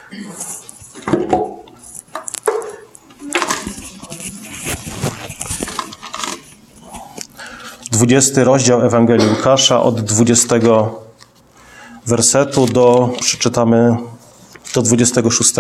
XX rozdział Ewangelii Łukasza od 20 wersetu przeczytamy do 26.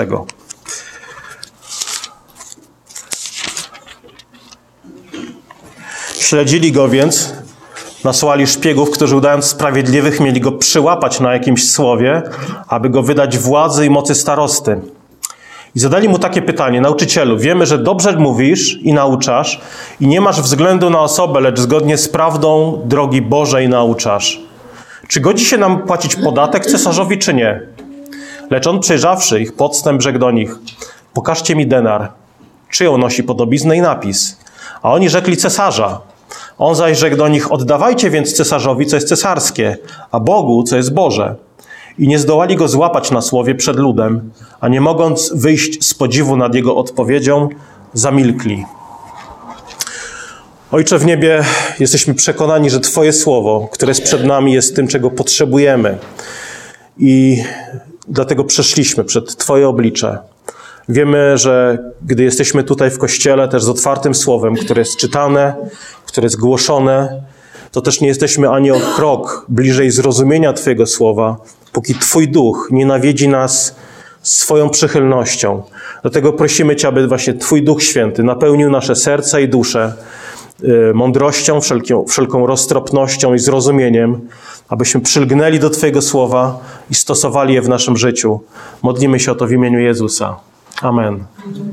Śledzili go więc, nasłali szpiegów, którzy udając sprawiedliwych mieli go przyłapać na jakimś słowie, aby go wydać władzy i mocy starosty. I zadali mu takie pytanie: nauczycielu, wiemy, że dobrze mówisz i nauczasz i nie masz względu na osobę, lecz zgodnie z prawdą drogi Bożej nauczasz. Czy godzi się nam płacić podatek cesarzowi, czy nie? Lecz on, przejrzawszy ich podstęp, rzekł do nich: pokażcie mi denar. Czyją nosi podobiznę i napis? A oni rzekli: cesarza. On zaś rzekł do nich: oddawajcie więc cesarzowi, co jest cesarskie, a Bogu, co jest Boże. I nie zdołali go złapać na słowie przed ludem, a nie mogąc wyjść z podziwu nad jego odpowiedzią, zamilkli. Ojcze w niebie, jesteśmy przekonani, że Twoje słowo, które jest przed nami, jest tym, czego potrzebujemy. I dlatego przeszliśmy przed Twoje oblicze. Wiemy, że gdy jesteśmy tutaj w Kościele, też z otwartym słowem, które jest czytane, które jest głoszone, to też nie jesteśmy ani o krok bliżej zrozumienia Twojego słowa, póki Twój Duch nie nawiedzi nas swoją przychylnością. Dlatego prosimy Cię, aby właśnie Twój Duch Święty napełnił nasze serca i dusze mądrością, wszelką roztropnością i zrozumieniem, abyśmy przylgnęli do Twojego słowa i stosowali je w naszym życiu. Modlimy się o to w imieniu Jezusa. Amen.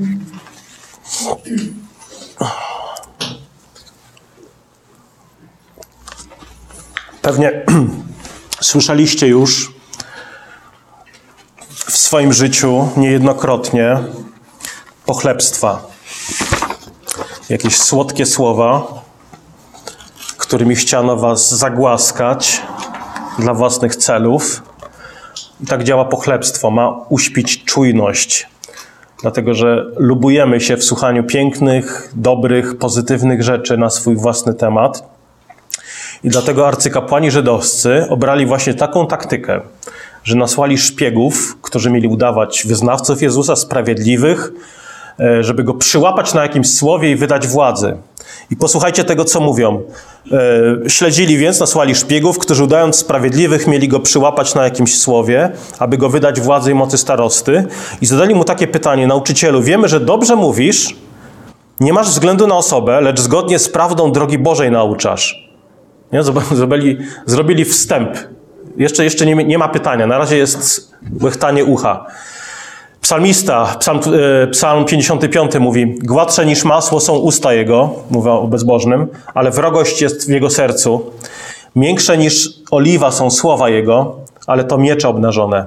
Pewnie słyszeliście już w swoim życiu niejednokrotnie pochlebstwa. Jakieś słodkie słowa, którymi chciano was zagłaskać dla własnych celów. I tak działa pochlebstwo. Ma uśpić czujność. Dlatego, że lubujemy się w słuchaniu pięknych, dobrych, pozytywnych rzeczy na swój własny temat. I dlatego arcykapłani żydowscy obrali właśnie taką taktykę, że nasłali szpiegów, którzy mieli udawać wyznawców Jezusa, sprawiedliwych, żeby go przyłapać na jakimś słowie i wydać władzy. I posłuchajcie tego, co mówią. Śledzili więc, nasłali szpiegów, którzy udając sprawiedliwych mieli go przyłapać na jakimś słowie, aby go wydać władzy i mocy starosty. I zadali mu takie pytanie: nauczycielu, wiemy, że dobrze mówisz, nie masz względu na osobę, lecz zgodnie z prawdą drogi Bożej nauczasz. Nie? Zrobili wstęp. Jeszcze nie ma pytania. Na razie jest łechtanie ucha. Psalmista, psalm 55 mówi: gładsze niż masło są usta jego, mówi o bezbożnym, ale wrogość jest w jego sercu. Miększe niż oliwa są słowa jego, ale to miecze obnażone.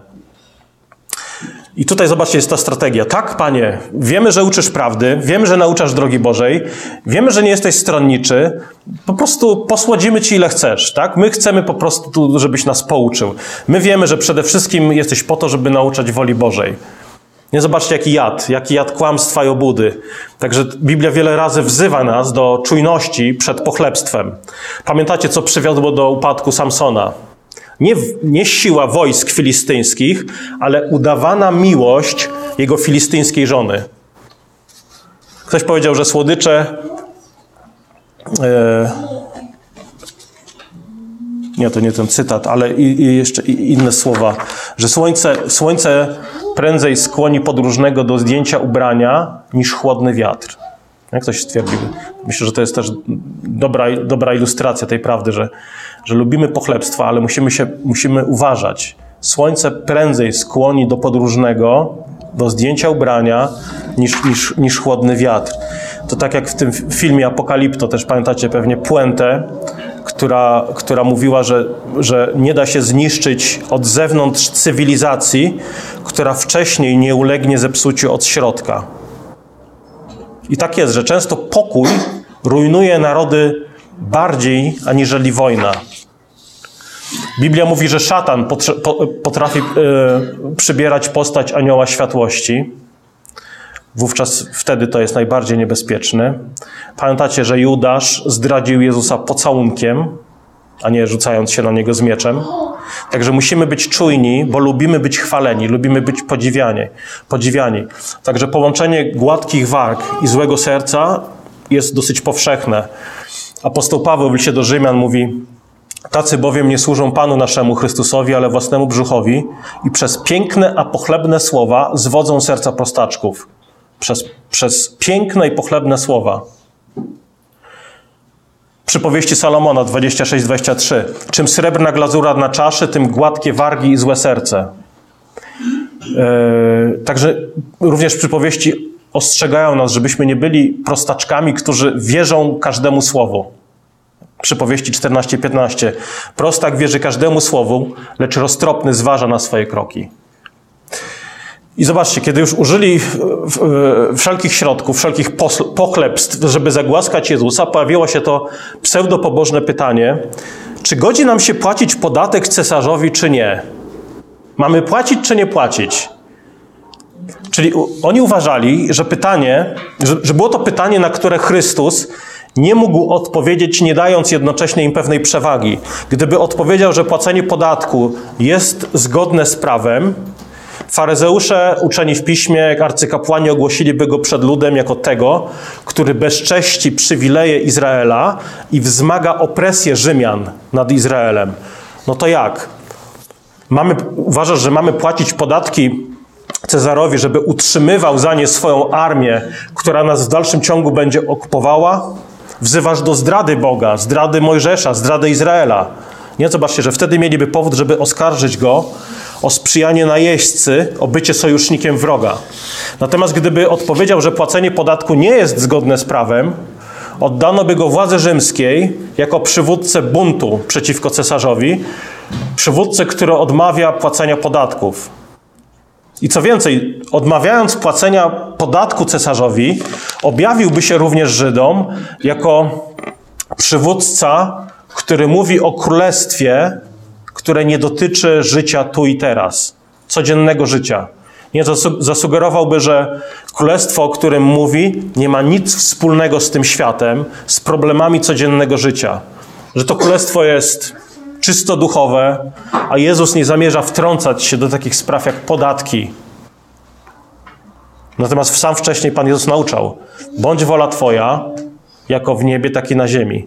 I tutaj zobaczcie, jest ta strategia. Tak, Panie, wiemy, że uczysz prawdy, wiemy, że nauczasz drogi Bożej, wiemy, że nie jesteś stronniczy, po prostu posłodzimy Ci ile chcesz, tak? My chcemy po prostu, żebyś nas pouczył. My wiemy, że przede wszystkim jesteś po to, żeby nauczać woli Bożej. Nie, zobaczcie, jaki jad kłamstwa i obłudy. Także Biblia wiele razy wzywa nas do czujności przed pochlebstwem. Pamiętacie, co przywiodło do upadku Samsona? Nie siła wojsk filistyńskich, ale udawana miłość jego filistyńskiej żony. Ktoś powiedział, że słodycze... Nie, to nie ten cytat, ale jeszcze inne słowa. Że słońce prędzej skłoni podróżnego do zdjęcia ubrania niż chłodny wiatr. Jak ktoś stwierdził? Myślę, że to jest też dobra ilustracja tej prawdy, że lubimy pochlebstwa, ale musimy uważać. Słońce prędzej skłoni do podróżnego, do zdjęcia ubrania niż chłodny wiatr. To tak jak w tym filmie Apokalipto, też pamiętacie pewnie puentę, która mówiła, że nie da się zniszczyć od zewnątrz cywilizacji, która wcześniej nie ulegnie zepsuciu od środka. I tak jest, że często pokój rujnuje narody bardziej aniżeli wojna. Biblia mówi, że szatan potrafi przybierać postać anioła światłości. Wtedy to jest najbardziej niebezpieczny. Pamiętacie, że Judasz zdradził Jezusa pocałunkiem, a nie rzucając się na niego z mieczem. Także musimy być czujni, bo lubimy być chwaleni, lubimy być podziwiani. Także połączenie gładkich warg i złego serca jest dosyć powszechne. Apostoł Paweł w liście do Rzymian mówi: tacy bowiem nie służą Panu naszemu Chrystusowi, ale własnemu brzuchowi i przez piękne, a pochlebne słowa zwodzą serca prostaczków. Przez piękne i pochlebne słowa. Przypowieści Salomona 26-23. Czym srebrna glazura na czaszy, tym gładkie wargi i złe serce. Także również przypowieści ostrzegają nas, żebyśmy nie byli prostaczkami, którzy wierzą każdemu słowu. Przypowieści 14-15. Prostak wierzy każdemu słowu, lecz roztropny zważa na swoje kroki. I zobaczcie, kiedy już użyli wszelkich środków, wszelkich pochlebstw, żeby zagłaskać Jezusa, pojawiło się to pseudopobożne pytanie, czy godzi nam się płacić podatek cesarzowi, czy nie? Mamy płacić, czy nie płacić? Czyli oni uważali, że było to pytanie, na które Chrystus nie mógł odpowiedzieć, nie dając jednocześnie im pewnej przewagi. Gdyby odpowiedział, że płacenie podatku jest zgodne z prawem, faryzeusze, uczeni w piśmie, jak arcykapłani ogłosiliby go przed ludem jako tego, który bezcześci przywileje Izraela i wzmaga opresję Rzymian nad Izraelem. No to jak? Uważasz, że mamy płacić podatki Cezarowi, żeby utrzymywał za nie swoją armię, która nas w dalszym ciągu będzie okupowała? Wzywasz do zdrady Boga, zdrady Mojżesza, zdrady Izraela. Nie, zobaczcie, że wtedy mieliby powód, żeby oskarżyć go o sprzyjanie najeźdźcy, o bycie sojusznikiem wroga. Natomiast gdyby odpowiedział, że płacenie podatku nie jest zgodne z prawem, oddano by go władzy rzymskiej jako przywódcę buntu przeciwko cesarzowi, przywódcę, który odmawia płacenia podatków. I co więcej, odmawiając płacenia podatku cesarzowi, objawiłby się również Żydom jako przywódca, który mówi o królestwie, które nie dotyczy życia tu i teraz, codziennego życia. Nie, zasugerowałby, że królestwo, o którym mówi, nie ma nic wspólnego z tym światem, z problemami codziennego życia. Że to królestwo jest czysto duchowe, a Jezus nie zamierza wtrącać się do takich spraw jak podatki. Natomiast sam wcześniej Pan Jezus nauczał: bądź wola Twoja, jako w niebie, tak i na ziemi.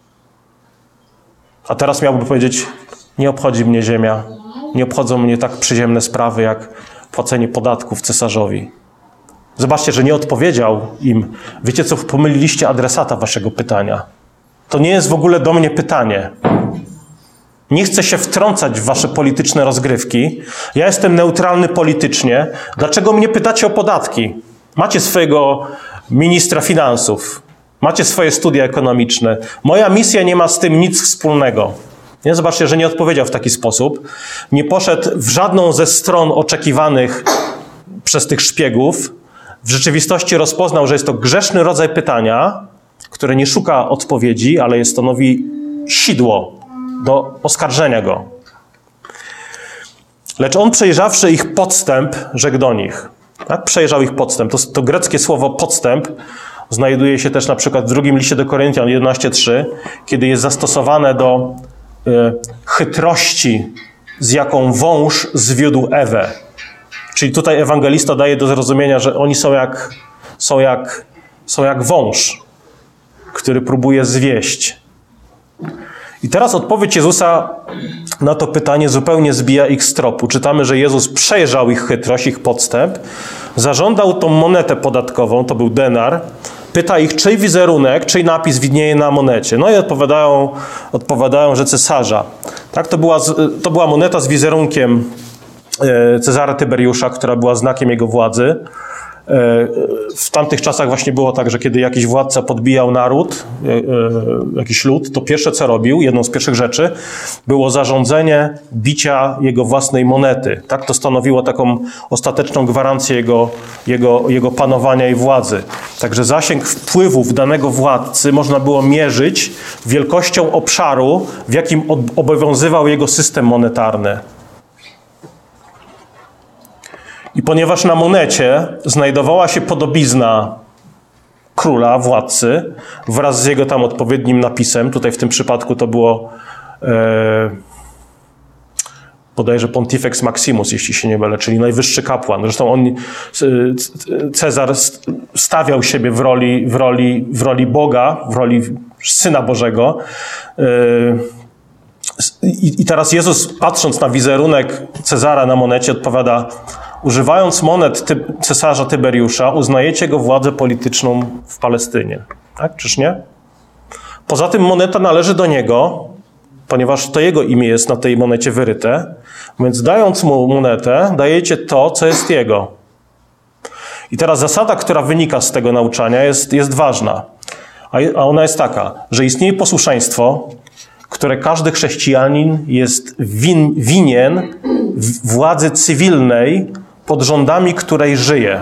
A teraz miałby powiedzieć: nie obchodzi mnie ziemia, nie obchodzą mnie tak przyziemne sprawy, jak płacenie podatków cesarzowi. Zobaczcie, że nie odpowiedział im: wiecie co, pomyliliście adresata waszego pytania. To nie jest w ogóle do mnie pytanie. Nie chcę się wtrącać w wasze polityczne rozgrywki. Ja jestem neutralny politycznie. Dlaczego mnie pytacie o podatki? Macie swojego ministra finansów. Macie swoje studia ekonomiczne. Moja misja nie ma z tym nic wspólnego. Nie? Zobaczcie, że nie odpowiedział w taki sposób. Nie poszedł w żadną ze stron oczekiwanych przez tych szpiegów. W rzeczywistości rozpoznał, że jest to grzeszny rodzaj pytania, które nie szuka odpowiedzi, ale stanowi sidło do oskarżenia go. Lecz on, przejrzawszy ich podstęp, rzekł do nich. Tak? Przejrzał ich podstęp. To greckie słowo podstęp znajduje się też na przykład w drugim liście do Koryntian 11:3, kiedy jest zastosowane do chytrości, z jaką wąż zwiódł Ewę. Czyli tutaj ewangelista daje do zrozumienia, że oni są jak wąż, który próbuje zwieść. I teraz odpowiedź Jezusa na to pytanie zupełnie zbija ich z tropu. Czytamy, że Jezus przejrzał ich chytrość, ich podstęp, zażądał tą monetę podatkową, to był denar, pyta ich, czyj wizerunek, czyj napis widnieje na monecie. No i odpowiadają, że cesarza. Tak, to była moneta z wizerunkiem Cezara Tyberiusza, która była znakiem jego władzy. W tamtych czasach właśnie było tak, że kiedy jakiś władca podbijał naród, jakiś lud, to pierwsze co robił, jedną z pierwszych rzeczy, było zarządzenie bicia jego własnej monety. Tak, to stanowiło taką ostateczną gwarancję jego panowania i władzy. Także zasięg wpływów danego władcy można było mierzyć wielkością obszaru, w jakim obowiązywał jego system monetarny. I ponieważ na monecie znajdowała się podobizna króla, władcy, wraz z jego tam odpowiednim napisem, tutaj w tym przypadku to było bodajże Pontifex Maximus, jeśli się nie mylę, czyli najwyższy kapłan. Zresztą Cezar stawiał siebie w roli Boga, w roli Syna Bożego. I teraz Jezus, patrząc na wizerunek Cezara na monecie, odpowiada: używając monet cesarza Tyberiusza, uznajecie go władzę polityczną w Palestynie. Tak, czyż nie? Poza tym moneta należy do niego, ponieważ to jego imię jest na tej monecie wyryte, więc dając mu monetę, dajecie to, co jest jego. I teraz zasada, która wynika z tego nauczania, jest ważna. A ona jest taka, że istnieje posłuszeństwo, które każdy chrześcijanin jest winien władzy cywilnej, pod rządami której żyje.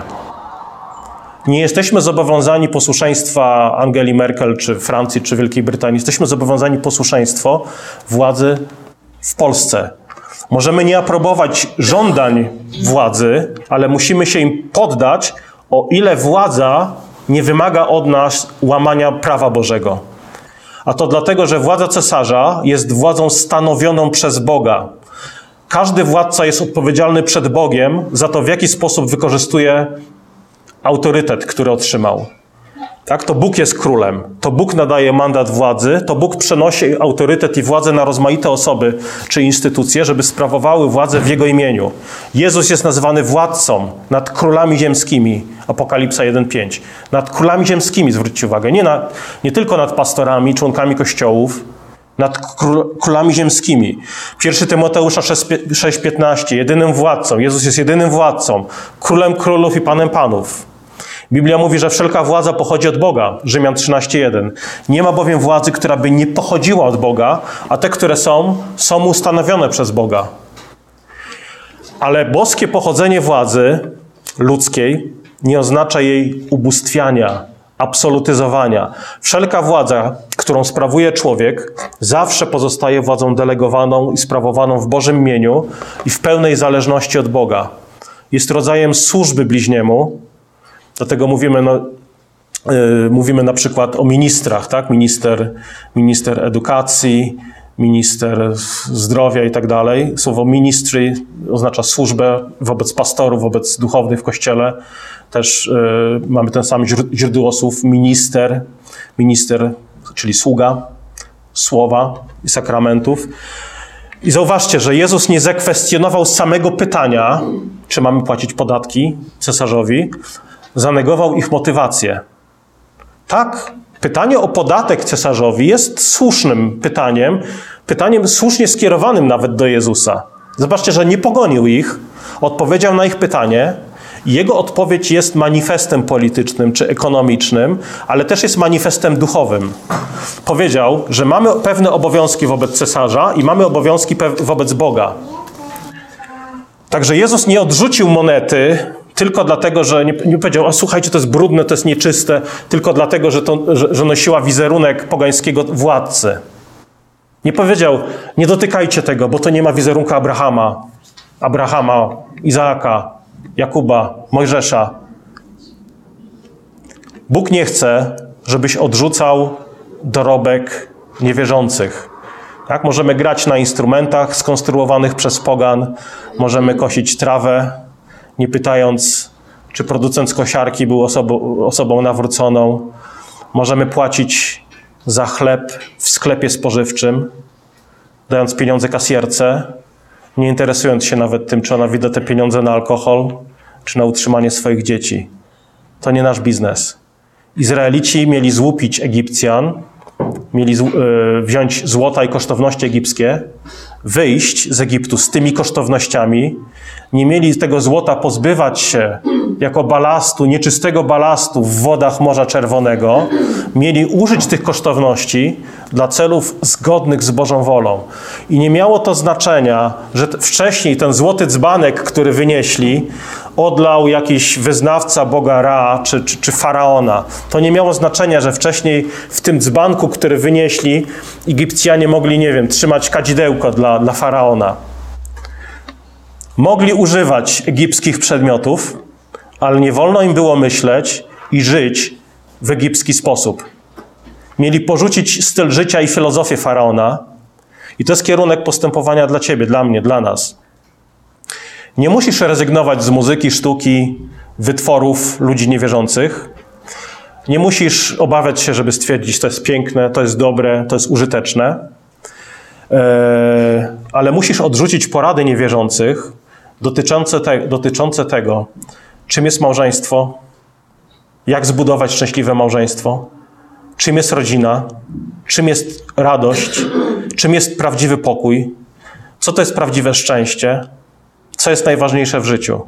Nie jesteśmy zobowiązani posłuszeństwa Angeli Merkel, czy Francji, czy Wielkiej Brytanii. Jesteśmy zobowiązani posłuszeństwo władzy w Polsce. Możemy nie aprobować żądań władzy, ale musimy się im poddać, o ile władza nie wymaga od nas łamania prawa Bożego. A to dlatego, że władza cesarza jest władzą stanowioną przez Boga. Każdy władca jest odpowiedzialny przed Bogiem za to, w jaki sposób wykorzystuje autorytet, który otrzymał. Tak? To Bóg jest królem. To Bóg nadaje mandat władzy. To Bóg przenosi autorytet i władzę na rozmaite osoby czy instytucje, żeby sprawowały władzę w Jego imieniu. Jezus jest nazywany władcą nad królami ziemskimi. Apokalipsa 1:5. Nad królami ziemskimi, zwróćcie uwagę. Nie tylko nad pastorami, członkami kościołów, nad królami ziemskimi. 1 Tymoteusza 6:15. Jedynym władcą. Jezus jest jedynym władcą. Królem królów i Panem panów. Biblia mówi, że wszelka władza pochodzi od Boga. Rzymian 13:1. Nie ma bowiem władzy, która by nie pochodziła od Boga, a te, które są ustanowione przez Boga. Ale boskie pochodzenie władzy ludzkiej nie oznacza jej ubóstwiania, absolutyzowania. Wszelka władza, którą sprawuje człowiek, zawsze pozostaje władzą delegowaną i sprawowaną w Bożym imieniu i w pełnej zależności od Boga. Jest rodzajem służby bliźniemu. Dlatego mówimy na przykład o ministrach, tak? Minister edukacji, minister zdrowia i tak dalej. Słowo ministry oznacza służbę wobec pastorów, wobec duchownych w kościele. Też mamy ten sam źródło słów minister, czyli sługa słowa i sakramentów. I zauważcie, że Jezus nie zakwestionował samego pytania, czy mamy płacić podatki cesarzowi, zanegował ich motywację. Tak, pytanie o podatek cesarzowi jest słusznym pytaniem słusznie skierowanym nawet do Jezusa. Zobaczcie, że nie pogonił ich, odpowiedział na ich pytanie i jego odpowiedź jest manifestem politycznym czy ekonomicznym, ale też jest manifestem duchowym. Powiedział, że mamy pewne obowiązki wobec cesarza i mamy obowiązki wobec Boga. Także Jezus nie odrzucił monety tylko dlatego, że nie powiedział: a słuchajcie, to jest brudne, to jest nieczyste, tylko dlatego, że nosiła wizerunek pogańskiego władcy. Nie powiedział: nie dotykajcie tego, bo to nie ma wizerunku Abrahama, Izaaka, Jakuba, Mojżesza. Bóg nie chce, żebyś odrzucał dorobek niewierzących. Tak? Możemy grać na instrumentach skonstruowanych przez pogan, możemy kosić trawę, nie pytając, czy producent kosiarki był osobą nawróconą. Możemy płacić za chleb w sklepie spożywczym, dając pieniądze kasjerce, nie interesując się nawet tym, czy ona wyda te pieniądze na alkohol, czy na utrzymanie swoich dzieci. To nie nasz biznes. Izraelici mieli złupić Egipcjan, mieli wziąć złota i kosztowności egipskie, wyjść z Egiptu z tymi kosztownościami, nie mieli tego złota pozbywać się jako balastu, nieczystego balastu w wodach Morza Czerwonego, mieli użyć tych kosztowności dla celów zgodnych z Bożą wolą. I nie miało to znaczenia, że wcześniej ten złoty dzbanek, który wynieśli, odlał jakiś wyznawca Boga Ra czy Faraona. To nie miało znaczenia, że wcześniej w tym dzbanku, który wynieśli, Egipcjanie mogli, trzymać kadzidełko dla Faraona. Mogli używać egipskich przedmiotów, ale nie wolno im było myśleć i żyć w egipski sposób. Mieli porzucić styl życia i filozofię Faraona. I to jest kierunek postępowania dla ciebie, dla mnie, dla nas. Nie musisz rezygnować z muzyki, sztuki, wytworów ludzi niewierzących. Nie musisz obawiać się, żeby stwierdzić, to jest piękne, to jest dobre, to jest użyteczne. Ale musisz odrzucić porady niewierzących dotyczące tego, czym jest małżeństwo, jak zbudować szczęśliwe małżeństwo, czym jest rodzina, czym jest radość, czym jest prawdziwy pokój, co to jest prawdziwe szczęście, co jest najważniejsze w życiu.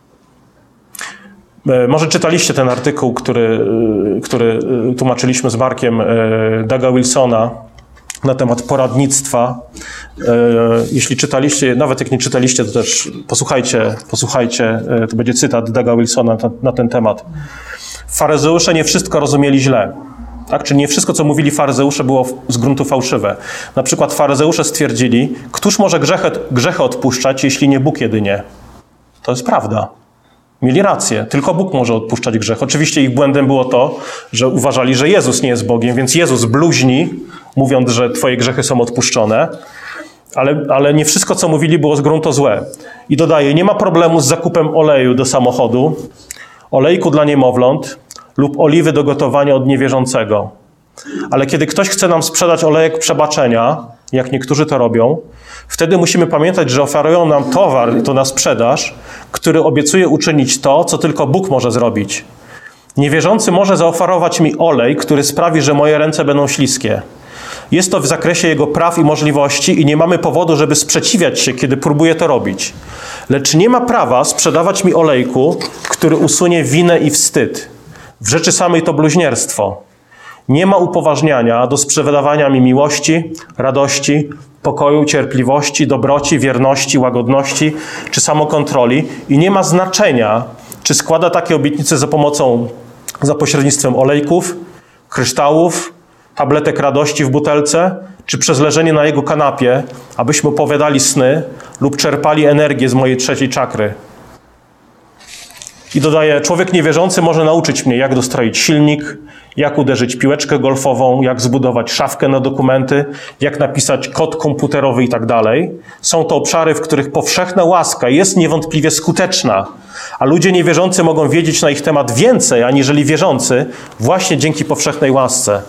Może czytaliście ten artykuł, który tłumaczyliśmy z Markiem, Douga Wilsona na temat poradnictwa. Jeśli czytaliście, nawet jak nie czytaliście, to też posłuchajcie, to będzie cytat Douga Wilsona na ten temat. Faryzeusze nie wszystko rozumieli źle. Tak? Czyli nie wszystko, co mówili faryzeusze, było z gruntu fałszywe. Na przykład faryzeusze stwierdzili, któż może grzechy odpuszczać, jeśli nie Bóg jedynie? To jest prawda. Mieli rację. Tylko Bóg może odpuszczać grzech. Oczywiście ich błędem było to, że uważali, że Jezus nie jest Bogiem, więc Jezus bluźni, mówiąc, że twoje grzechy są odpuszczone. Ale nie wszystko, co mówili, było z gruntu złe. I dodaje, nie ma problemu z zakupem oleju do samochodu, olejku dla niemowląt lub oliwy do gotowania od niewierzącego. Ale kiedy ktoś chce nam sprzedać olejek przebaczenia, jak niektórzy to robią, wtedy musimy pamiętać, że oferują nam towar, to na sprzedaż, który obiecuje uczynić to, co tylko Bóg może zrobić. Niewierzący może zaoferować mi olej, który sprawi, że moje ręce będą śliskie. Jest to w zakresie jego praw i możliwości i nie mamy powodu, żeby sprzeciwiać się, kiedy próbuje to robić. Lecz nie ma prawa sprzedawać mi olejku, który usunie winę i wstyd. W rzeczy samej to bluźnierstwo. Nie ma upoważniania do sprzedawania mi miłości, radości, pokoju, cierpliwości, dobroci, wierności, łagodności czy samokontroli i nie ma znaczenia, czy składa takie obietnice za pośrednictwem olejków, kryształów, tabletek radości w butelce, czy przez leżenie na jego kanapie, abyśmy opowiadali sny lub czerpali energię z mojej trzeciej czakry. I dodaje, człowiek niewierzący może nauczyć mnie, jak dostroić silnik, jak uderzyć piłeczkę golfową, jak zbudować szafkę na dokumenty, jak napisać kod komputerowy i tak dalej. Są to obszary, w których powszechna łaska jest niewątpliwie skuteczna, a ludzie niewierzący mogą wiedzieć na ich temat więcej, aniżeli wierzący, właśnie dzięki powszechnej łasce.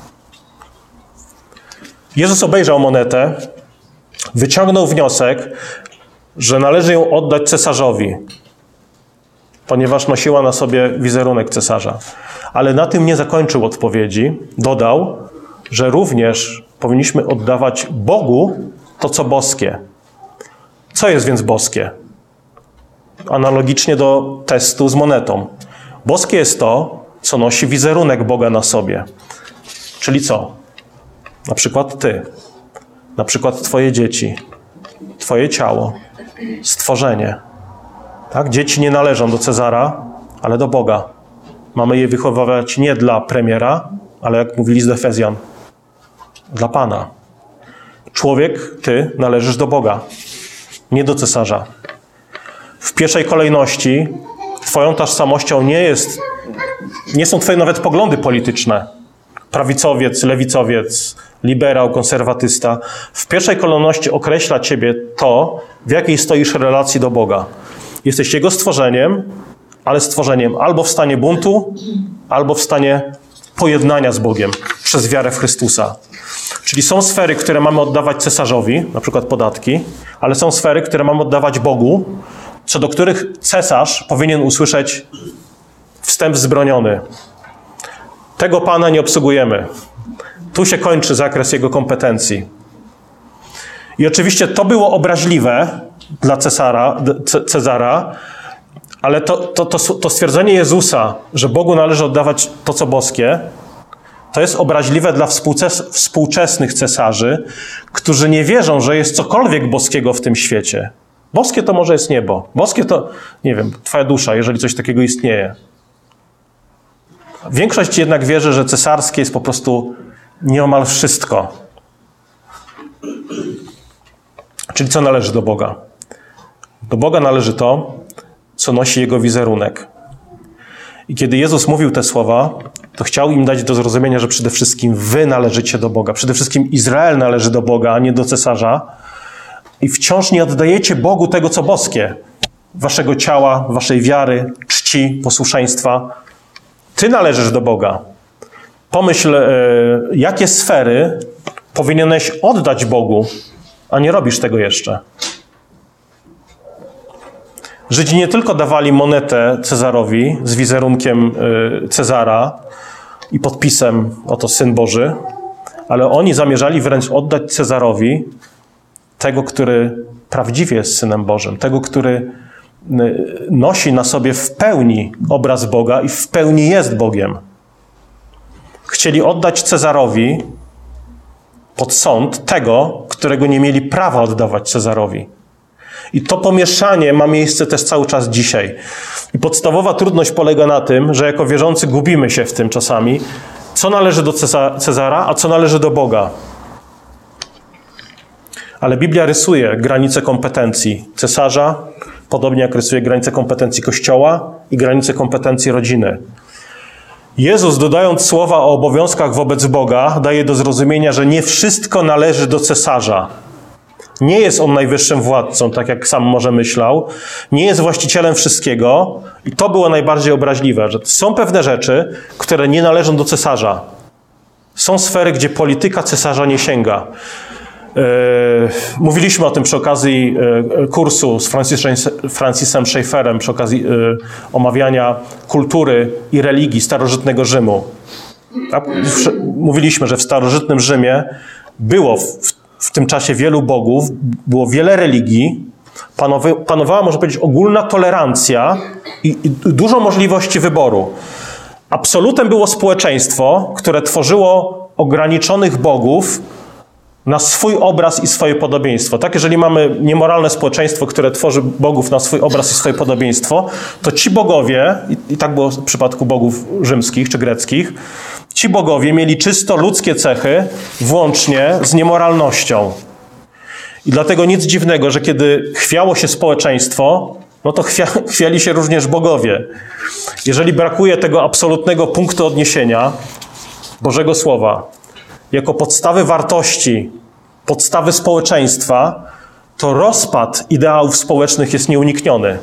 Jezus obejrzał monetę, wyciągnął wniosek, że należy ją oddać cesarzowi, ponieważ nosiła na sobie wizerunek cesarza. Ale na tym nie zakończył odpowiedzi. Dodał, że również powinniśmy oddawać Bogu to, co boskie. Co jest więc boskie? Analogicznie do testu z monetą. Boskie jest to, co nosi wizerunek Boga na sobie. Czyli co? Na przykład ty. Na przykład twoje dzieci. Twoje ciało. Stworzenie. Tak? Dzieci nie należą do Cezara, ale do Boga. Mamy je wychowywać nie dla premiera, ale jak mówili z Efezjan, dla Pana. Człowiek, ty należysz do Boga, nie do cesarza. W pierwszej kolejności twoją tożsamością nie są twoje nawet poglądy polityczne. Prawicowiec, lewicowiec, liberał, konserwatysta. W pierwszej kolejności określa ciebie to, w jakiej stoisz relacji do Boga. Jesteś Jego stworzeniem, ale stworzeniem albo w stanie buntu, albo w stanie pojednania z Bogiem przez wiarę w Chrystusa. Czyli są sfery, które mamy oddawać cesarzowi, na przykład podatki, ale są sfery, które mamy oddawać Bogu, co do których cesarz powinien usłyszeć wstęp wzbroniony. Tego Pana nie obsługujemy. Tu się kończy zakres Jego kompetencji. I oczywiście to było obraźliwe dla Cezara, ale to stwierdzenie Jezusa, że Bogu należy oddawać to, co boskie, to jest obraźliwe dla współczesnych cesarzy, którzy nie wierzą, że jest cokolwiek boskiego w tym świecie. Boskie to może jest niebo. Boskie to, nie wiem, twoja dusza, jeżeli coś takiego istnieje. Większość jednak wierzy, że cesarskie jest po prostu nieomal wszystko. Czyli co należy do Boga? Do Boga należy to, co nosi Jego wizerunek. I kiedy Jezus mówił te słowa, to chciał im dać do zrozumienia, że przede wszystkim wy należycie do Boga. Przede wszystkim Izrael należy do Boga, a nie do cesarza. I wciąż nie oddajecie Bogu tego, co boskie. waszego ciała, waszej wiary, czci, posłuszeństwa. Ty należysz do Boga. Pomyśl, jakie sfery powinieneś oddać Bogu, a nie robisz tego jeszcze. Żydzi nie tylko dawali monetę Cezarowi z wizerunkiem Cezara i podpisem oto Syn Boży, ale oni zamierzali wręcz oddać Cezarowi tego, który prawdziwie jest Synem Bożym, tego, który nosi na sobie w pełni obraz Boga i w pełni jest Bogiem. Chcieli oddać Cezarowi pod sąd tego, którego nie mieli prawa oddawać Cezarowi. I to pomieszanie ma miejsce też cały czas dzisiaj. I podstawowa trudność polega na tym, że jako wierzący gubimy się w tym czasami, co należy do Cezara, a co należy do Boga. Ale Biblia rysuje granice kompetencji cesarza, podobnie jak rysuje granice kompetencji Kościoła i granice kompetencji rodziny. Jezus, dodając słowa o obowiązkach wobec Boga, daje do zrozumienia, że nie wszystko należy do cesarza. Nie jest on najwyższym władcą, tak jak sam może myślał. Nie jest właścicielem wszystkiego. I to było najbardziej obraźliwe, że są pewne rzeczy, które nie należą do cesarza. Są sfery, gdzie polityka cesarza nie sięga. Mówiliśmy o tym przy okazji kursu z Francisem Schaefferem, przy okazji omawiania kultury i religii starożytnego Rzymu. Mówiliśmy, że w starożytnym Rzymie było w tym czasie wielu bogów, było wiele religii, panowała, można powiedzieć, ogólna tolerancja i dużo możliwości wyboru. Absolutem było społeczeństwo, które tworzyło ograniczonych bogów na swój obraz i swoje podobieństwo. Tak, jeżeli mamy niemoralne społeczeństwo, które tworzy bogów na swój obraz i swoje podobieństwo, to ci bogowie, i tak było w przypadku bogów rzymskich czy greckich, ci bogowie mieli czysto ludzkie cechy, włącznie z niemoralnością. I dlatego nic dziwnego, że kiedy chwiało się społeczeństwo, no to chwiali się również bogowie. Jeżeli brakuje tego absolutnego punktu odniesienia, Bożego Słowa, jako podstawy wartości, podstawy społeczeństwa, to rozpad ideałów społecznych jest nieunikniony.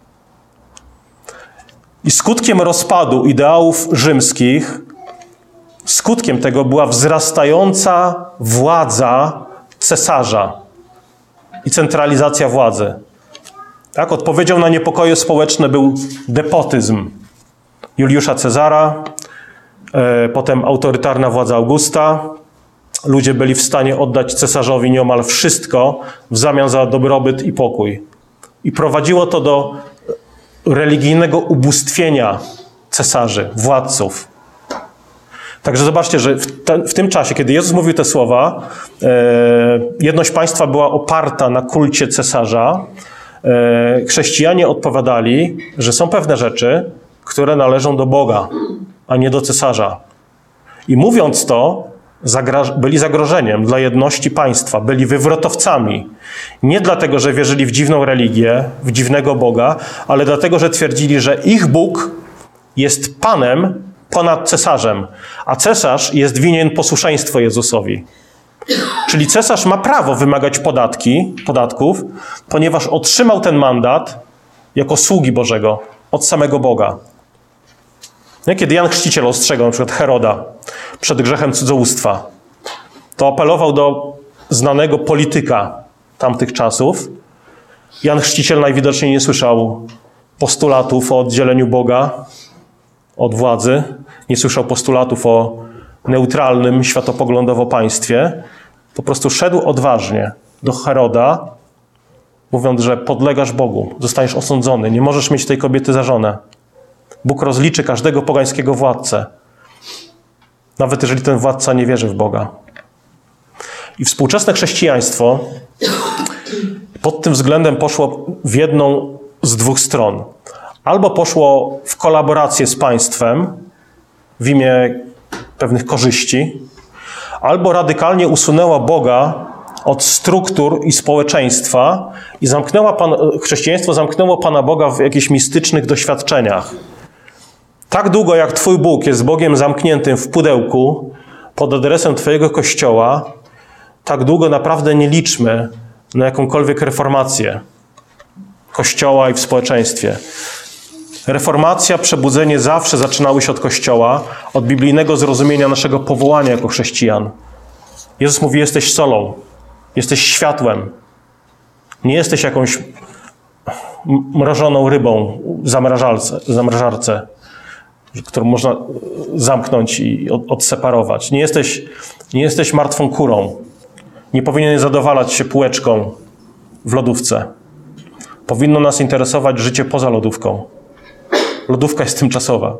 I skutkiem rozpadu ideałów rzymskich, skutkiem tego była wzrastająca władza cesarza i centralizacja władzy. Tak? Odpowiedzią na niepokoje społeczne był depotyzm Juliusza Cezara, potem autorytarna władza Augusta. Ludzie byli w stanie oddać cesarzowi nieomal wszystko w zamian za dobrobyt i pokój. I prowadziło to do religijnego ubóstwienia cesarzy, władców. Także zobaczcie, że w tym czasie, kiedy Jezus mówił te słowa, jedność państwa była oparta na kulcie cesarza. Chrześcijanie odpowiadali, że są pewne rzeczy, które należą do Boga, a nie do cesarza. I mówiąc to, byli zagrożeniem dla jedności państwa, byli wywrotowcami. Nie dlatego, że wierzyli w dziwną religię, w dziwnego Boga, ale dlatego, że twierdzili, że ich Bóg jest Panem ponad cesarzem, a cesarz jest winien posłuszeństwo Jezusowi. Czyli cesarz ma prawo wymagać podatków, ponieważ otrzymał ten mandat jako sługi Bożego od samego Boga. Kiedy Jan Chrzciciel ostrzegał na przykład Heroda przed grzechem cudzołóstwa, to apelował do znanego polityka tamtych czasów. Jan Chrzciciel najwidoczniej nie słyszał postulatów o oddzieleniu Boga od władzy, nie słyszał postulatów o neutralnym światopoglądowo państwie. Po prostu szedł odważnie do Heroda, mówiąc, że podlegasz Bogu, zostaniesz osądzony, nie możesz mieć tej kobiety za żonę. Bóg rozliczy każdego pogańskiego władcę, nawet jeżeli ten władca nie wierzy w Boga. I współczesne chrześcijaństwo pod tym względem poszło w jedną z dwóch stron. Albo poszło w kolaborację z państwem w imię pewnych korzyści, albo radykalnie usunęła Boga od struktur i społeczeństwa i chrześcijaństwo zamknęło Pana Boga w jakichś mistycznych doświadczeniach. Tak długo jak Twój Bóg jest Bogiem zamkniętym w pudełku pod adresem Twojego Kościoła, tak długo naprawdę nie liczmy na jakąkolwiek reformację. Kościoła i w społeczeństwie. Reformacja, przebudzenie zawsze zaczynały się od Kościoła, od biblijnego zrozumienia naszego powołania jako chrześcijan. Jezus mówi, jesteś solą, jesteś światłem. Nie jesteś jakąś mrożoną rybą w zamrażarce, którą można zamknąć i odseparować. Nie jesteś martwą kurą. Nie powinien zadowalać się półeczką w lodówce. Powinno nas interesować życie poza lodówką. Lodówka jest tymczasowa.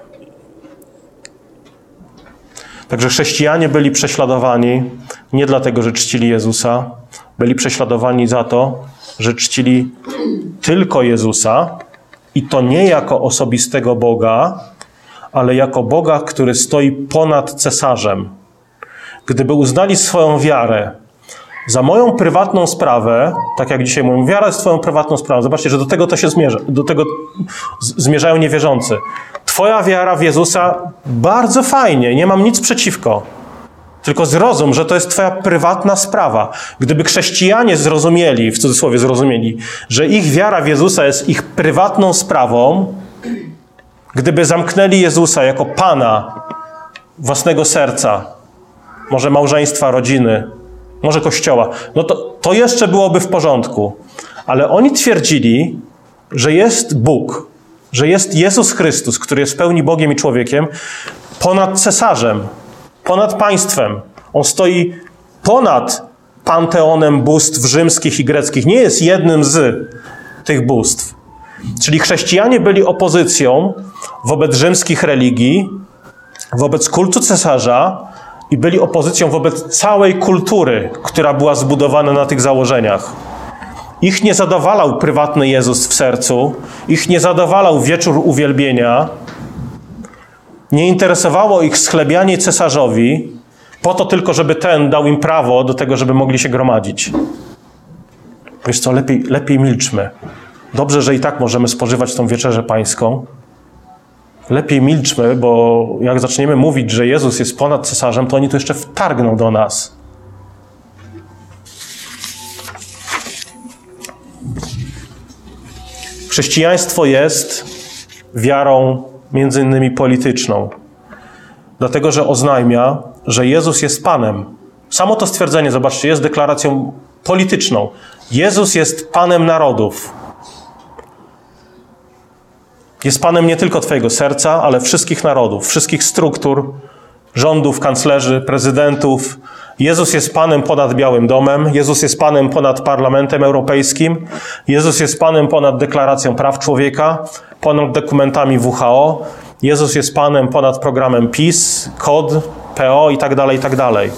Także chrześcijanie byli prześladowani nie dlatego, że czcili Jezusa. Byli prześladowani za to, że czcili tylko Jezusa i to nie jako osobistego Boga, ale jako Boga, który stoi ponad cesarzem. Gdyby uznali swoją wiarę za moją prywatną sprawę, tak jak dzisiaj mówią, wiara jest twoją prywatną sprawą. Zobaczcie, że do tego to się zmierza. Do tego zmierzają niewierzący. Twoja wiara w Jezusa bardzo fajnie, nie mam nic przeciwko. Tylko zrozum, że to jest twoja prywatna sprawa. Gdyby chrześcijanie zrozumieli, w cudzysłowie zrozumieli, że ich wiara w Jezusa jest ich prywatną sprawą, gdyby zamknęli Jezusa jako Pana własnego serca, może małżeństwa, rodziny, może Kościoła, no to jeszcze byłoby w porządku. Ale oni twierdzili, że jest Bóg, że jest Jezus Chrystus, który jest w pełni Bogiem i człowiekiem, ponad cesarzem, ponad państwem. On stoi ponad panteonem bóstw rzymskich i greckich. Nie jest jednym z tych bóstw. Czyli chrześcijanie byli opozycją wobec rzymskich religii, wobec kultu cesarza i byli opozycją wobec całej kultury, która była zbudowana na tych założeniach. Ich nie zadowalał prywatny Jezus w sercu, ich nie zadowalał wieczór uwielbienia, nie interesowało ich schlebianie cesarzowi po to tylko, żeby ten dał im prawo do tego, żeby mogli się gromadzić. Wiesz co, lepiej milczmy. Dobrze, że i tak możemy spożywać tą wieczerzę pańską. Lepiej milczmy, bo jak zaczniemy mówić, że Jezus jest ponad cesarzem, to oni to jeszcze wtargną do nas. Chrześcijaństwo jest wiarą między innymi polityczną. Dlatego, że oznajmia, że Jezus jest Panem. Samo to stwierdzenie, zobaczcie, jest deklaracją polityczną. Jezus jest Panem narodów. Jest Panem nie tylko twojego serca, ale wszystkich narodów, wszystkich struktur, rządów, kanclerzy, prezydentów. Jezus jest Panem ponad Białym Domem. Jezus jest Panem ponad Parlamentem Europejskim. Jezus jest Panem ponad Deklaracją Praw Człowieka, ponad dokumentami WHO. Jezus jest Panem ponad programem PiS, KOD, PO i tak dalej, i tak dalej.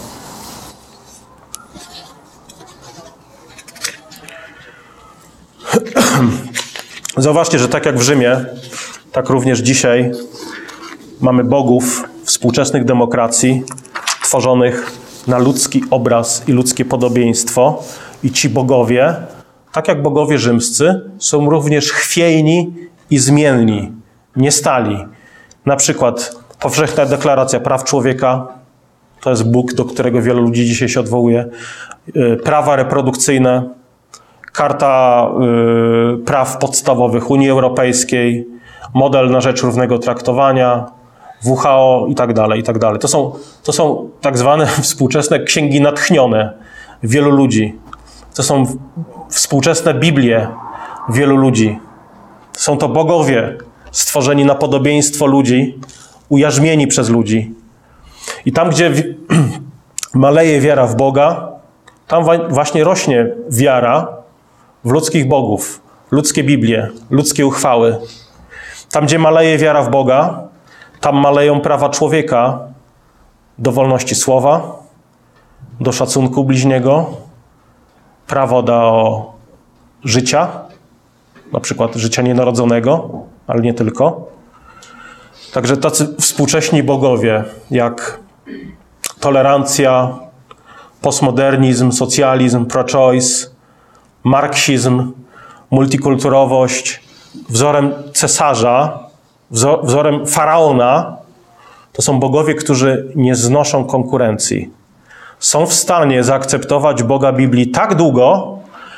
Zauważcie, że tak jak w Rzymie, tak również dzisiaj mamy bogów współczesnych demokracji tworzonych na ludzki obraz i ludzkie podobieństwo i ci bogowie, tak jak bogowie rzymscy, są również chwiejni i zmienni, nie stali. Na przykład Powszechna Deklaracja Praw Człowieka, to jest Bóg, do którego wielu ludzi dzisiaj się odwołuje, prawa reprodukcyjne, Karta Praw Podstawowych Unii Europejskiej, model na rzecz równego traktowania, WHO i tak dalej, i tak dalej. To są tak zwane współczesne księgi natchnione wielu ludzi. To są współczesne Biblie wielu ludzi. Są to bogowie stworzeni na podobieństwo ludzi, ujarzmieni przez ludzi. I tam, gdzie maleje wiara w Boga, tam właśnie rośnie wiara w ludzkich bogów, ludzkie Biblie, ludzkie uchwały. Tam, gdzie maleje wiara w Boga, tam maleją prawa człowieka do wolności słowa, do szacunku bliźniego, prawo do życia, na przykład życia nienarodzonego, ale nie tylko. Także tacy współcześni bogowie, jak tolerancja, postmodernizm, socjalizm, pro-choice, marksizm, multikulturowość, wzorem cesarza, wzorem faraona, to są bogowie, którzy nie znoszą konkurencji. Są w stanie zaakceptować Boga Biblii tak długo,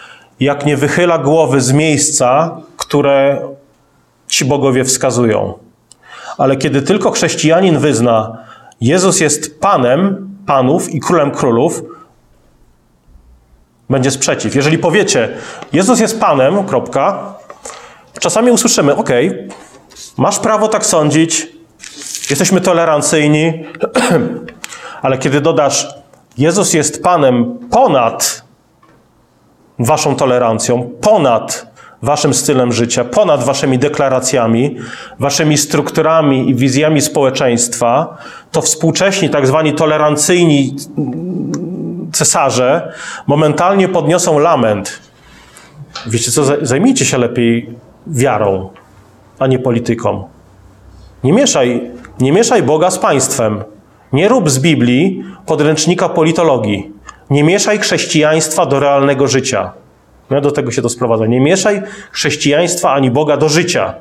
jak nie wychyla głowy z miejsca, które ci bogowie wskazują. Ale kiedy tylko chrześcijanin wyzna, Jezus jest Panem panów i Królem królów, będzie sprzeciw. Jeżeli powiecie, Jezus jest Panem, kropka, czasami usłyszymy, okej, masz prawo tak sądzić, jesteśmy tolerancyjni, ale kiedy dodasz, Jezus jest Panem ponad waszą tolerancją, ponad waszym stylem życia, ponad waszymi deklaracjami, waszymi strukturami i wizjami społeczeństwa, to współcześni, tak zwani tolerancyjni cesarze momentalnie podniosą lament. Wiecie co, zajmijcie się lepiej wiarą, a nie polityką. Nie mieszaj Boga z państwem. Nie rób z Biblii podręcznika politologii. Nie mieszaj chrześcijaństwa do realnego życia. No, do tego się to sprowadza. Nie mieszaj chrześcijaństwa ani Boga do życia.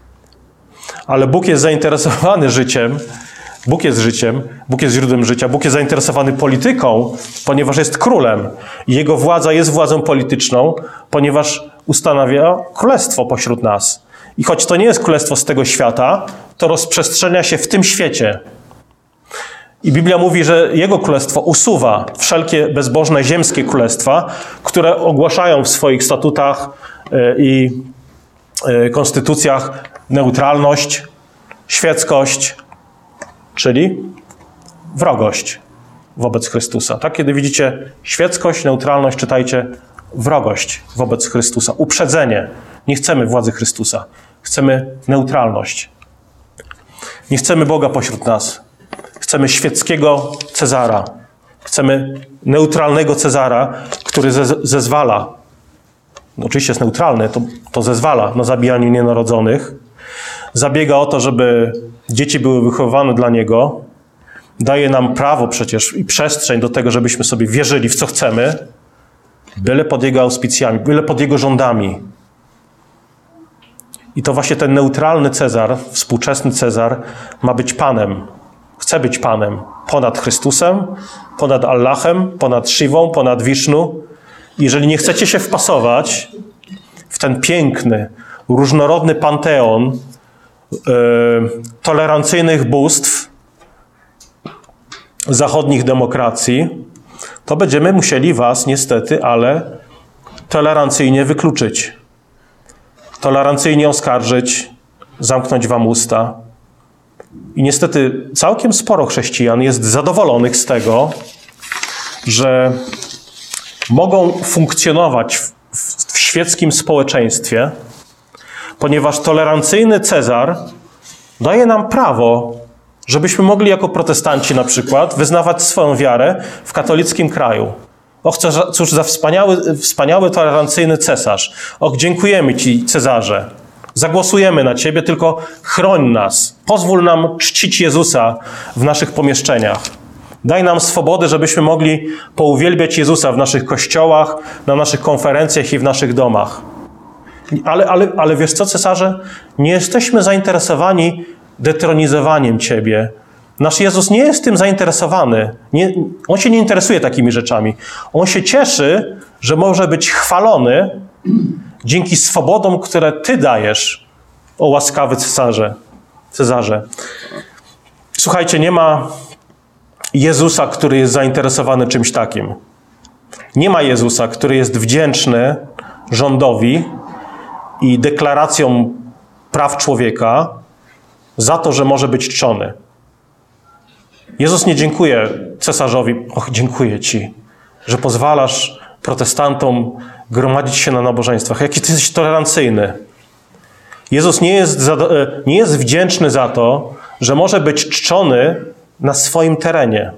Ale Bóg jest zainteresowany życiem. Bóg jest życiem. Bóg jest źródłem życia. Bóg jest zainteresowany polityką, ponieważ jest królem. I Jego władza jest władzą polityczną, ponieważ ustanawia królestwo pośród nas. I choć to nie jest królestwo z tego świata, to rozprzestrzenia się w tym świecie. I Biblia mówi, że Jego królestwo usuwa wszelkie bezbożne ziemskie królestwa, które ogłaszają w swoich statutach i konstytucjach neutralność, świeckość, czyli wrogość wobec Chrystusa. Tak? Kiedy widzicie świeckość, neutralność, czytajcie wrogość wobec Chrystusa, uprzedzenie. Nie chcemy władzy Chrystusa, chcemy neutralność. Nie chcemy Boga pośród nas. Chcemy świeckiego Cezara. Chcemy neutralnego Cezara, który zezwala. No, oczywiście jest neutralny, to zezwala na zabijanie nienarodzonych. Zabiega o to, żeby dzieci były wychowywane dla Niego. Daje nam prawo przecież i przestrzeń do tego, żebyśmy sobie wierzyli w co chcemy. Byle pod Jego auspicjami, byle pod Jego rządami. I to właśnie ten neutralny Cezar, współczesny Cezar ma być Panem. Chce być Panem ponad Chrystusem, ponad Allahem, ponad Shivą, ponad Wisznu. Jeżeli nie chcecie się wpasować w ten piękny, różnorodny panteon tolerancyjnych bóstw zachodnich demokracji, to będziemy musieli was niestety, ale tolerancyjnie wykluczyć. Tolerancyjnie oskarżyć, zamknąć wam usta. I niestety całkiem sporo chrześcijan jest zadowolonych z tego, że mogą funkcjonować w świeckim społeczeństwie, ponieważ tolerancyjny Cezar daje nam prawo, żebyśmy mogli jako protestanci na przykład wyznawać swoją wiarę w katolickim kraju. Och, cóż za wspaniały tolerancyjny cesarz. Och, dziękujemy Ci, Cezarze. Zagłosujemy na Ciebie, tylko chroń nas. Pozwól nam czcić Jezusa w naszych pomieszczeniach. Daj nam swobodę, żebyśmy mogli pouwielbiać Jezusa w naszych kościołach, na naszych konferencjach i w naszych domach. Ale wiesz co, cesarze? Nie jesteśmy zainteresowani detronizowaniem Ciebie. Nasz Jezus nie jest tym zainteresowany. On się nie interesuje takimi rzeczami. On się cieszy, że może być chwalony dzięki swobodom, które Ty dajesz, o łaskawy Cezarze. Słuchajcie, nie ma Jezusa, który jest zainteresowany czymś takim. Nie ma Jezusa, który jest wdzięczny rządowi i deklaracjom praw człowieka za to, że może być czczony. Jezus nie dziękuje cesarzowi, och, dziękuję Ci, że pozwalasz protestantom gromadzić się na nabożeństwach. Jaki Ty jesteś tolerancyjny. Jezus nie jest wdzięczny za to, że może być czczony na swoim terenie.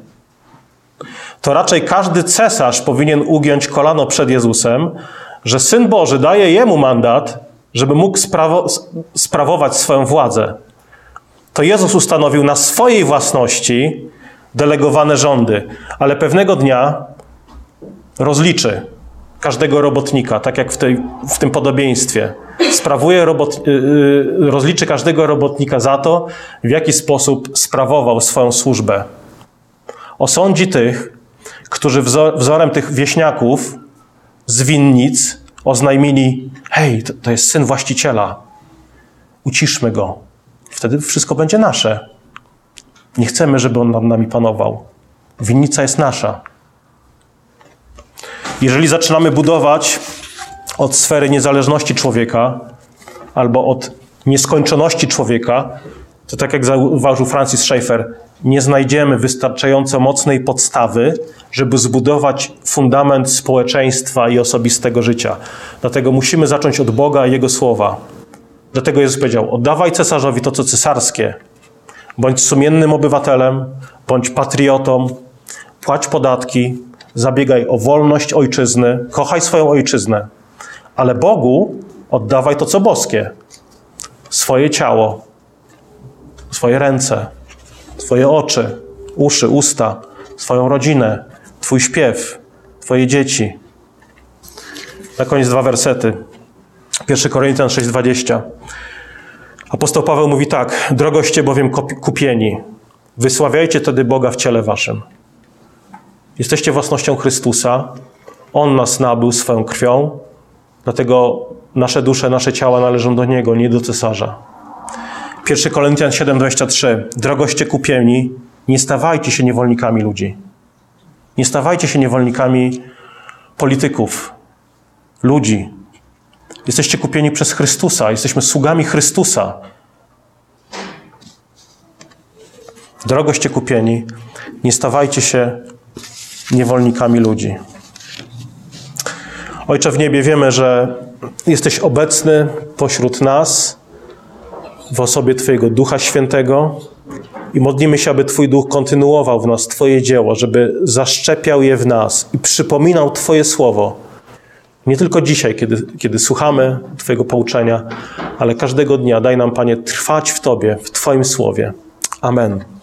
To raczej każdy cesarz powinien ugiąć kolano przed Jezusem, że Syn Boży daje Jemu mandat, żeby mógł sprawować swoją władzę. To Jezus ustanowił na swojej własności delegowane rządy, ale pewnego dnia rozliczy każdego robotnika, tak jak w tym podobieństwie. Rozliczy każdego robotnika za to, w jaki sposób sprawował swoją służbę. Osądzi tych, którzy wzorem tych wieśniaków z winnic oznajmili, hej, to jest syn właściciela, uciszmy go. Wtedy wszystko będzie nasze. Nie chcemy, żeby on nad nami panował. Winnica jest nasza. Jeżeli zaczynamy budować od sfery niezależności człowieka albo od nieskończoności człowieka, to tak jak zauważył Francis Schaeffer, nie znajdziemy wystarczająco mocnej podstawy, żeby zbudować fundament społeczeństwa i osobistego życia. Dlatego musimy zacząć od Boga i Jego słowa. Dlatego Jezus powiedział, oddawaj cesarzowi to, co cesarskie. Bądź sumiennym obywatelem, bądź patriotą, płać podatki, zabiegaj o wolność ojczyzny, kochaj swoją ojczyznę. Ale Bogu oddawaj to, co boskie. Swoje ciało, swoje ręce, swoje oczy, uszy, usta, swoją rodzinę, twój śpiew, twoje dzieci. Na koniec 2 wersety. 1 Koryntian 6:20. Apostoł Paweł mówi tak. Drogoście bowiem kupieni. Wysławiajcie tedy Boga w ciele waszym. Jesteście własnością Chrystusa. On nas nabył swoją krwią. Dlatego nasze dusze, nasze ciała należą do Niego, nie do cesarza. 1 Koryntian 7:23. Drogoście kupieni, nie stawajcie się niewolnikami ludzi. Nie stawajcie się niewolnikami polityków, ludzi. Jesteście kupieni przez Chrystusa, jesteśmy sługami Chrystusa. Drogoście kupieni, nie stawajcie się niewolnikami ludzi. Ojcze w niebie, wiemy, że jesteś obecny pośród nas w osobie Twojego Ducha Świętego i modlimy się, aby Twój Duch kontynuował w nas Twoje dzieło, żeby zaszczepiał je w nas i przypominał Twoje słowo. Nie tylko dzisiaj, kiedy słuchamy Twojego pouczenia, ale każdego dnia daj nam, Panie, trwać w Tobie, w Twoim słowie. Amen.